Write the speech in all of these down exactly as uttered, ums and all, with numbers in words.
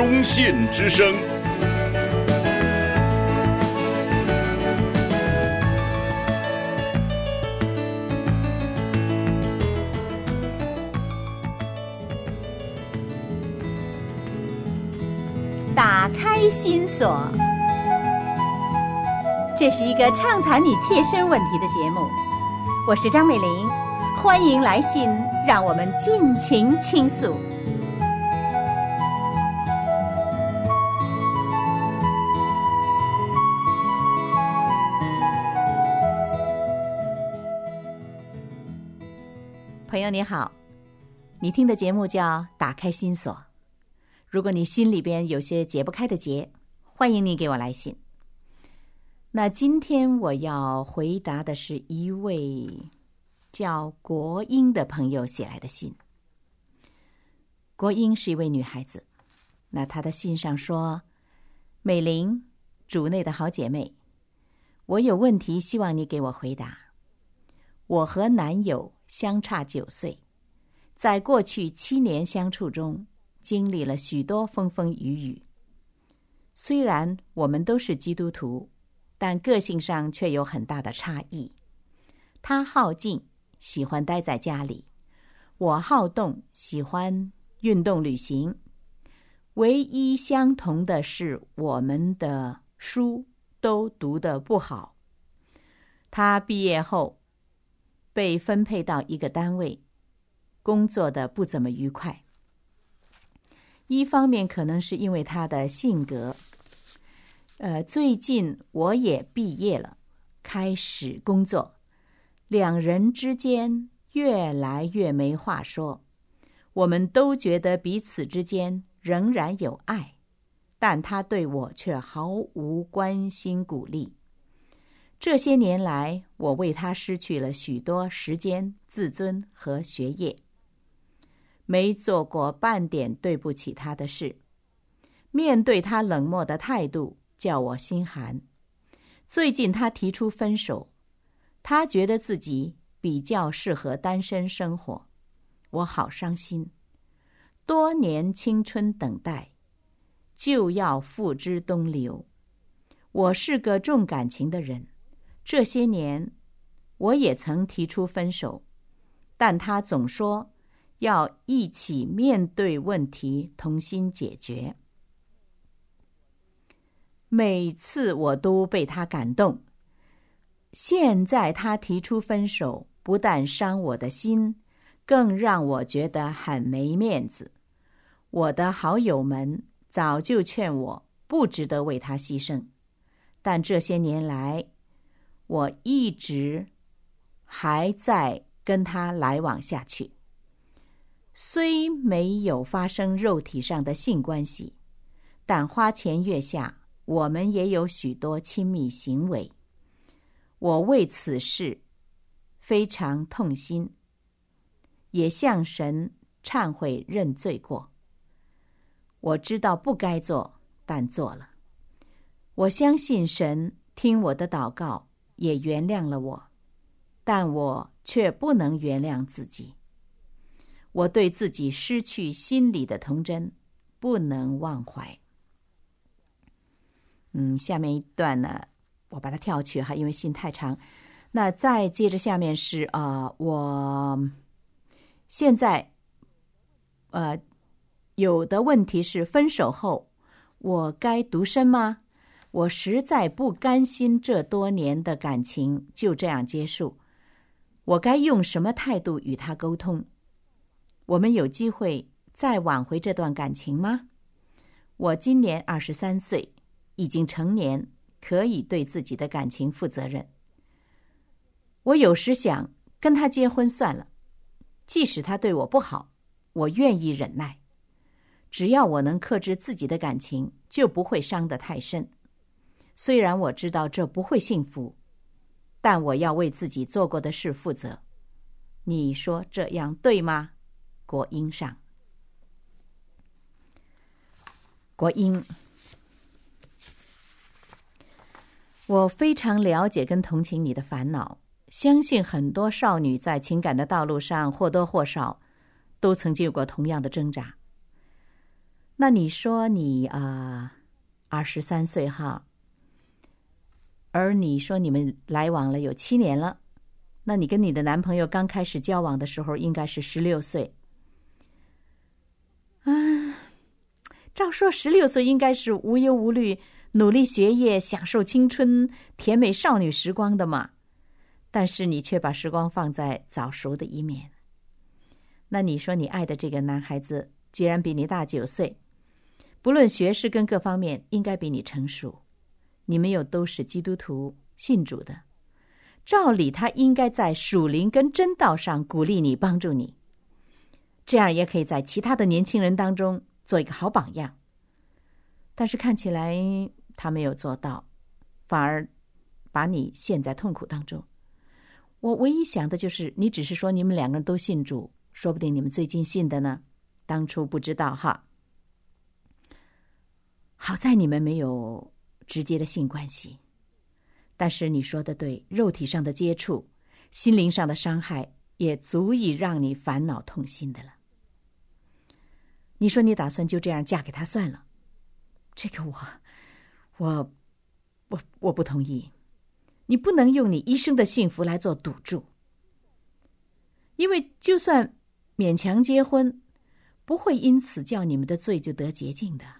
中信之声。 打开心锁，这是一个畅谈你切身问题的节目。我是张美玲，欢迎来信，让我们尽情倾诉。朋友你好，你听的节目叫《打开心锁》。如果你心里边有些解不开的结，欢迎你给我来信。那今天我要回答的是一位叫国英的朋友写来的信。国英是一位女孩子，那她的信上说：美玲，主内的好姐妹，我有问题希望你给我回答。我和男友相差九岁，在过去七年相处中经历了许多风风雨雨。虽然我们都是基督徒，但个性上却有很大的差异。他好静，喜欢待在家里；我好动，喜欢运动旅行。唯一相同的是，我们的书都读得不好。他毕业后被分配到一个单位，工作的不怎么愉快。一方面可能是因为他的性格，呃，最近我也毕业了，开始工作，两人之间越来越没话说。我们都觉得彼此之间仍然有爱，但他对我却毫无关心鼓励。这些年来，我为他失去了许多时间、自尊和学业，没做过半点对不起他的事。面对他冷漠的态度，叫我心寒。最近他提出分手，他觉得自己比较适合单身生活，我好伤心。多年青春等待，就要付之东流。我是个重感情的人，这些年我也曾提出分手，但他总说要一起面对问题，同心解决。每次我都被他感动。现在他提出分手，不但伤我的心，更让我觉得很没面子。我的好友们早就劝我不值得为他牺牲，但这些年来，我一直还在跟他来往下去。虽没有发生肉体上的性关系，但花前月下，我们也有许多亲密行为。我为此事非常痛心，也向神忏悔认罪过。我知道不该做，但做了。我相信神听我的祷告，也原谅了我，但我却不能原谅自己。我对自己失去心里的童真不能忘怀。嗯，下面一段呢，我把它跳去哈，因为信太长。那再接着下面是啊、呃，我现在呃有的问题是，分手后我该独身吗？我实在不甘心这多年的感情就这样结束。我该用什么态度与他沟通？我们有机会再挽回这段感情吗？我今年二十三岁，已经成年，可以对自己的感情负责任。我有时想跟他结婚算了，即使他对我不好，我愿意忍耐。只要我能克制自己的感情，就不会伤得太深。虽然我知道这不会幸福，但我要为自己做过的事负责。你说这样对吗？国英上。国英，我非常了解跟同情你的烦恼，相信很多少女在情感的道路上或多或少都曾经有过同样的挣扎。 那你说你啊，二十三岁哈，而你说你们来往了有七年了，那你跟你的男朋友刚开始交往的时候应该是十六岁。啊，照说十六岁应该是无忧无虑，努力学业，享受青春甜美少女时光的嘛。但是你却把时光放在早熟的一面。那你说你爱的这个男孩子既然比你大九岁，不论学识跟各方面应该比你成熟，你们又都是基督徒信主的，照理他应该在属灵跟真道上鼓励你帮助你，这样也可以在其他的年轻人当中做一个好榜样。但是看起来他没有做到，反而把你陷在痛苦当中。我唯一想的就是你只是说你们两个人都信主，说不定你们最近信的呢，当初不知道哈。好在你们没有直接的性关系，但是你说的对，肉体上的接触，心灵上的伤害也足以让你烦恼痛心的了。你说你打算就这样嫁给他算了，这个我我我我不同意。你不能用你一生的幸福来做赌注，因为就算勉强结婚，不会因此叫你们的罪就得洁净的。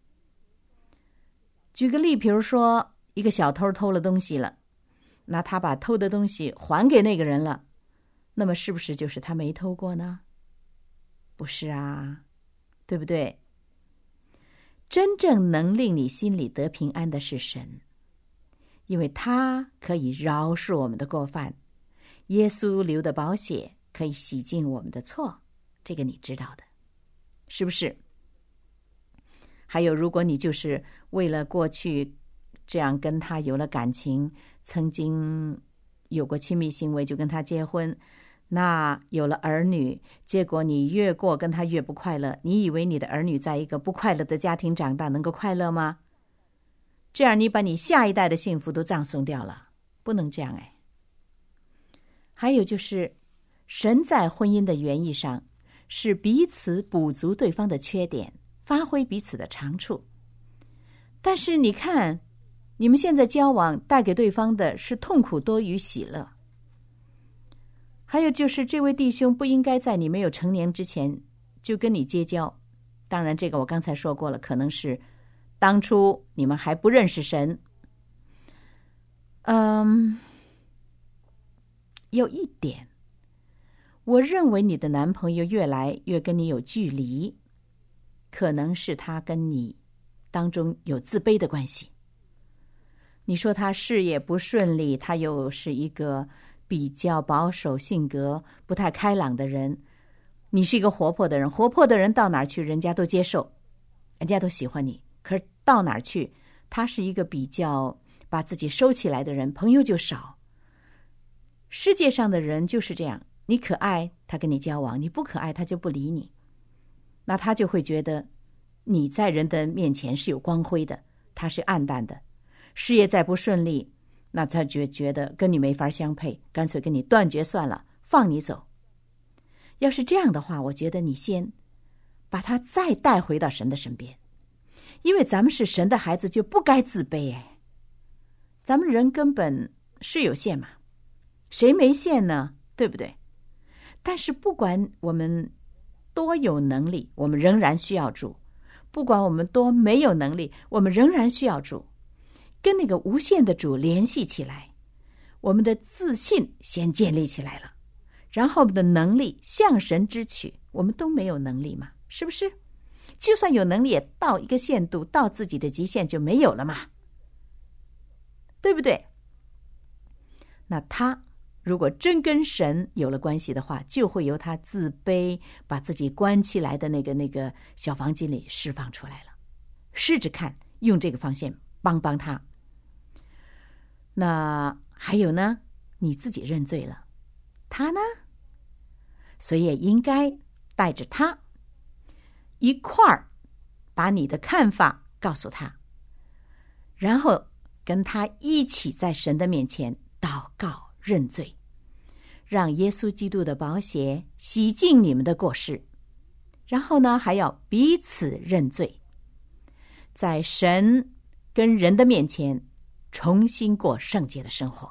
举个例，比如说一个小偷偷了东西了，那他把偷的东西还给那个人了，那么是不是就是他没偷过呢？不是啊，对不对？真正能令你心里得平安的是神，因为他可以饶恕我们的过犯，耶稣流的宝血可以洗净我们的错，这个你知道的，是不是？还有，如果你就是为了过去这样跟他有了感情，曾经有过亲密行为就跟他结婚，那有了儿女，结果你越过跟他越不快乐，你以为你的儿女在一个不快乐的家庭长大能够快乐吗？这样你把你下一代的幸福都葬送掉了，不能这样哎。还有就是神在婚姻的原意上是彼此补足对方的缺点，发挥彼此的长处。但是你看你们现在交往带给对方的是痛苦多于喜乐。还有就是这位弟兄不应该在你没有成年之前就跟你结交，当然这个我刚才说过了，可能是当初你们还不认识神。嗯，有一点，我认为你的男朋友越来越跟你有距离，可能是他跟你当中有自卑的关系。你说他事业不顺利，他又是一个比较保守性格不太开朗的人，你是一个活泼的人，活泼的人到哪儿去人家都接受，人家都喜欢你。可是到哪儿去，他是一个比较把自己收起来的人，朋友就少。世界上的人就是这样，你可爱他跟你交往，你不可爱他就不理你，那他就会觉得你在人的面前是有光辉的，他是暗淡的。事业再不顺利，那他就觉得跟你没法相配，干脆跟你断绝算了，放你走。要是这样的话，我觉得你先把他再带回到神的身边，因为咱们是神的孩子，就不该自卑哎。咱们人根本是有限嘛，谁没限呢？对不对？但是不管我们多有能力，我们仍然需要主；不管我们多没有能力，我们仍然需要主。跟那个无限的主联系起来，我们的自信先建立起来了，然后我们的能力向神支取。我们都没有能力嘛，是不是？就算有能力，也到一个限度，到自己的极限就没有了嘛，对不对？那他如果真跟神有了关系的话，就会由他自卑把自己关起来的那个那个小房间里释放出来了。试着看，用这个方向帮帮他。那还有呢，你自己认罪了，他呢，所以也应该带着他一块儿把你的看法告诉他，然后跟他一起在神的面前祷告认罪，让耶稣基督的宝血洗净你们的过失。 然后呢，还要彼此认罪，在神跟人的面前重新过圣洁的生活。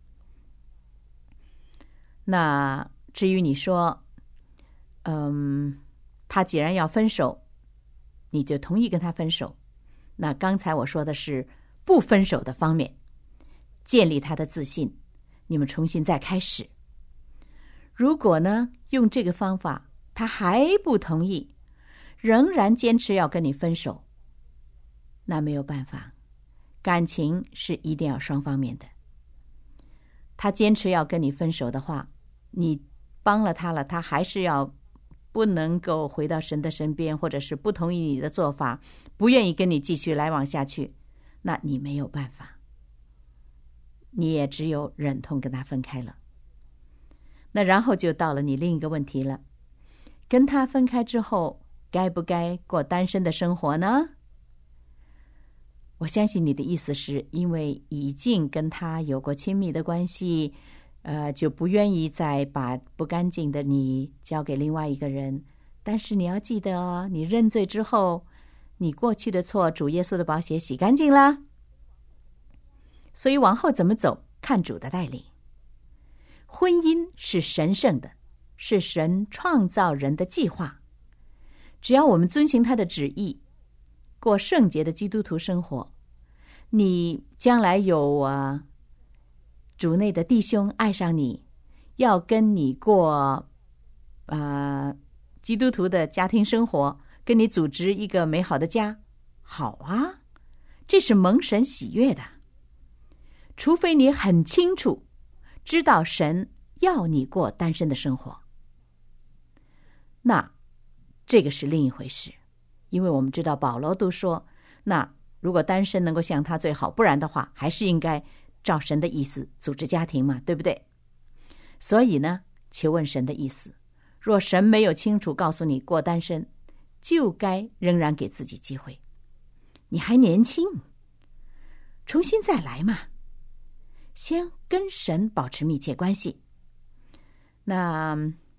那至于你说，嗯，他既然要分手，你就同意跟他分手。那刚才我说的是不分手的方面，建立他的自信，你们重新再开始。如果呢，用这个方法他还不同意，仍然坚持要跟你分手，那没有办法，感情是一定要双方面的。他坚持要跟你分手的话，你帮了他了，他还是要不能够回到神的身边，或者是不同意你的做法，不愿意跟你继续来往下去，那你没有办法，你也只有忍痛跟他分开了。那然后就到了你另一个问题了，跟他分开之后该不该过单身的生活呢？我相信你的意思是因为已经跟他有过亲密的关系，呃，就不愿意再把不干净的你交给另外一个人。但是你要记得哦，你认罪之后，你过去的错主耶稣的宝血洗干净了，所以往后怎么走看主的带领。婚姻是神圣的，是神创造人的计划，只要我们遵行他的旨意，过圣洁的基督徒生活，你将来有啊主内的弟兄爱上你，要跟你过啊、呃、基督徒的家庭生活，跟你组织一个美好的家，好啊，这是蒙神喜悦的。除非你很清楚知道神要你过单身的生活，那这个是另一回事。因为我们知道保罗都说，那如果单身能够像他最好，不然的话还是应该照神的意思组织家庭嘛，对不对？所以呢，求问神的意思，若神没有清楚告诉你过单身，就该仍然给自己机会。你还年轻，重新再来嘛，先跟神保持密切关系。那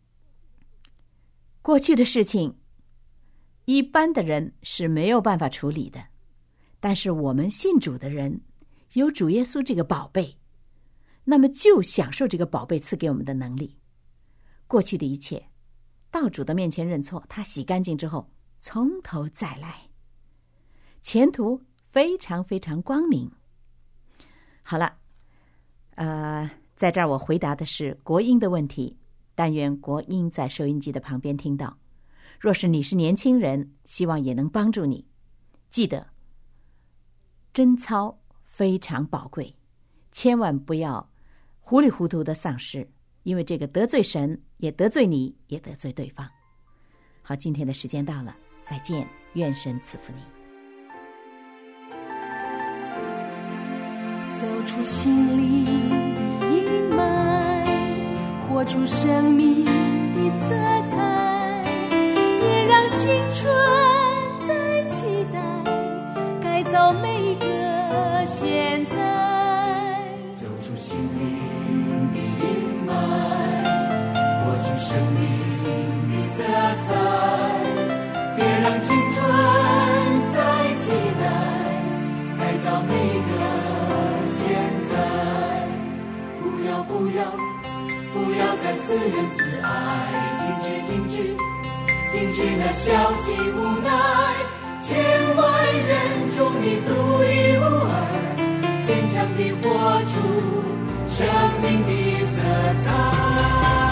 过去的事情一般的人是没有办法处理的，但是我们信主的人有主耶稣这个宝贝，那么就享受这个宝贝赐给我们的能力。过去的一切到主的面前认错，他洗干净之后从头再来，前途非常非常光明。好了，呃，在这儿我回答的是国英的问题，但愿国英在收音机的旁边听到。若是你是年轻人，希望也能帮助你。记得贞操非常宝贵，千万不要糊里糊涂的丧失，因为这个得罪神，也得罪你，也得罪对方。好，今天的时间到了，再见，愿神赐福你。 走出心灵的阴霾，活出生命的色彩，别让青春再期待，改造每个现在。 走出心灵的阴霾，活出生命的色彩，别让青春再期待，改造每个现在。不要不要不要再自怨自艾，停止停止停止那消极无奈，千万人中你独一无二，坚强地活出生命的色彩。